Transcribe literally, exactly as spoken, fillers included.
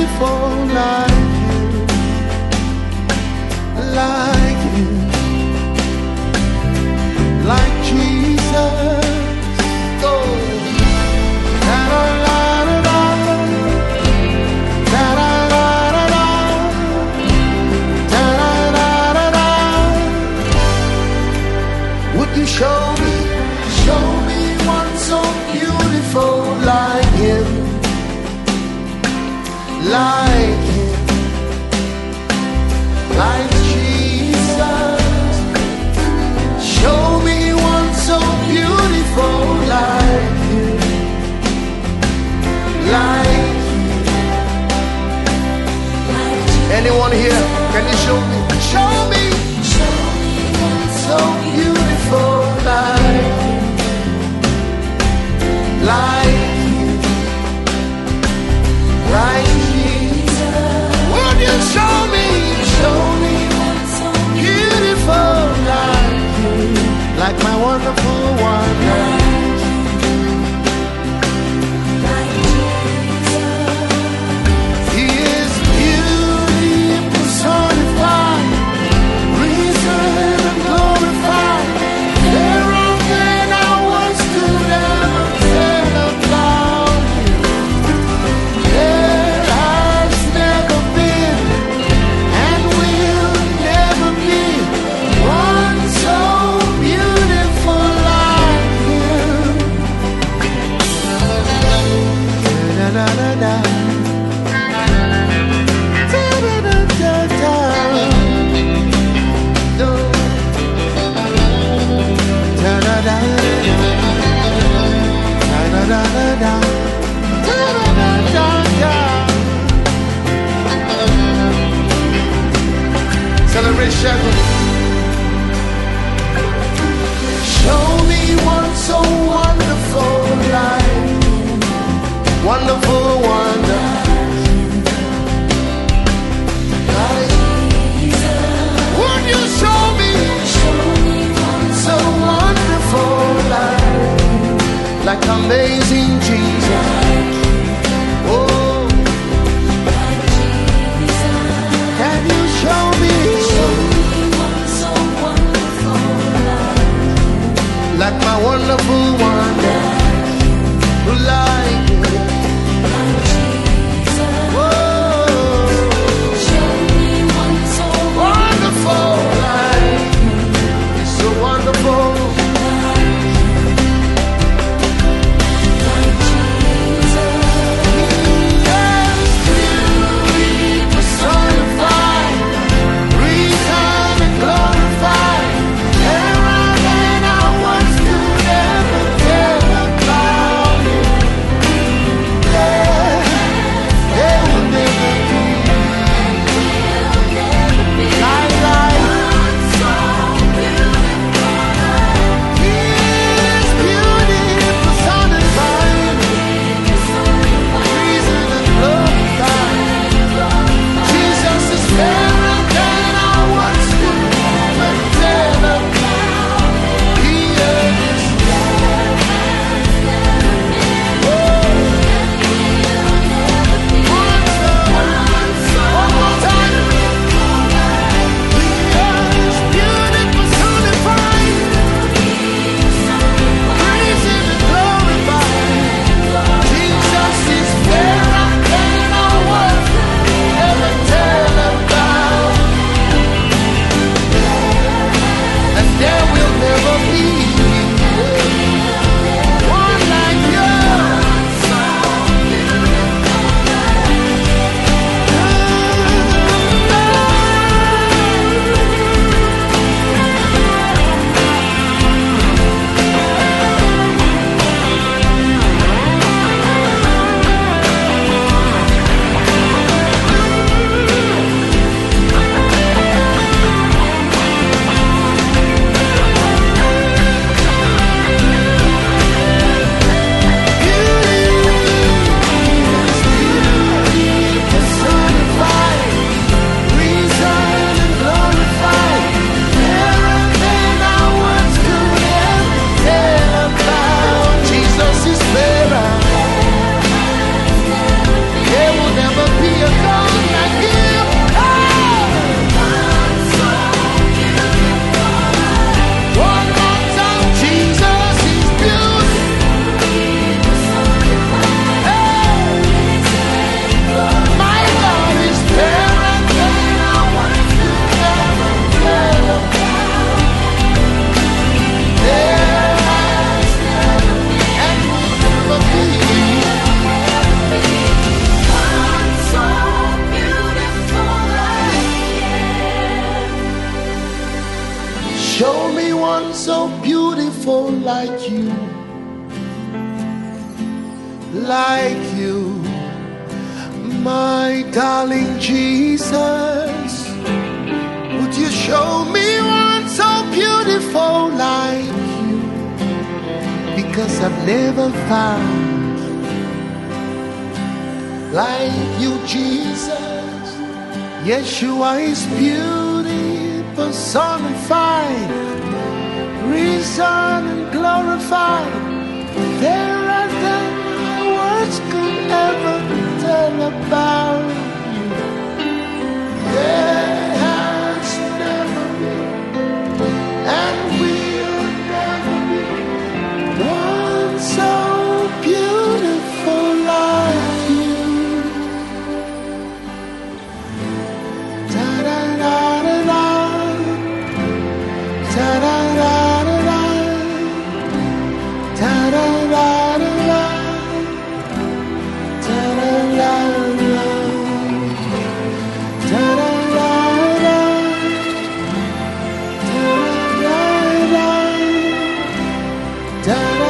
beautiful like you, like you, like Jesus. Oh, da da da da da da da da da da da da. Would you show me, show me one so beautiful like him, like him, like Jesus. Show me one so beautiful like him, like him. Anyone here? Can you show me? Show me, show me one so beautiful like him, like him, like Jesus. Would you show me, show me one so beautiful like him, like my wonderful wonder, like Jesus. He is beauty personified, reason and glorified. There are men I once stood and said about you. There has never been and will never be one so beautiful like him. Da da da da. Da da da da da. Do. Da da da da. Da da da da da. Da da da da da. Celebrate Shepherd. Show me one so wonderful like him, wonderful wonder, like Jesus. Would you show me, show me one so wonderful like him, like amazing Jesus. Oh, like Jesus. Can you show me, show me one so wonderful like him, like my wonderful wonder, like him, like Jesus. Whoa, show me one so wonderful like him, it's so wonderful, like Jesus. like you, like you, my darling Jesus. Would you show me one so beautiful like you? Because I've never found like you, Jesus. Yeshua is beauty personified, risen and glorified. Fairer than my words could ever tell about you. There has never been and will never be one so beautiful like you. Da-da-da-da-da, da-da-da-da-da, da-da-da-da-da, da-da-da-da-da, da-da-da-da, da-da-da-da, da-da-da-da.